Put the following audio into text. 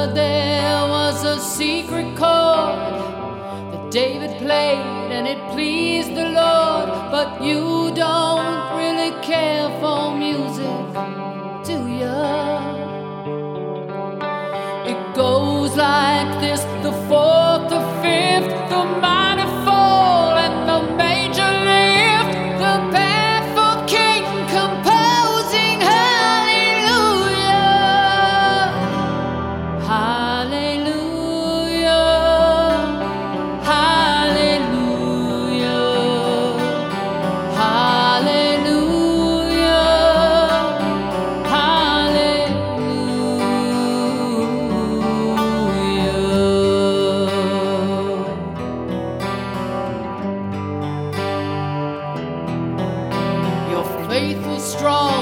heard there was a secret chord that David played and it pleased the Lord. But you don't really care for music, do ya? It goes like this: the fourth, the fifth, the minor fall, and the major lift, the path for king composing hallelujah, hallelujah, hallelujah, hallelujah, hallelujah. Your faith was strong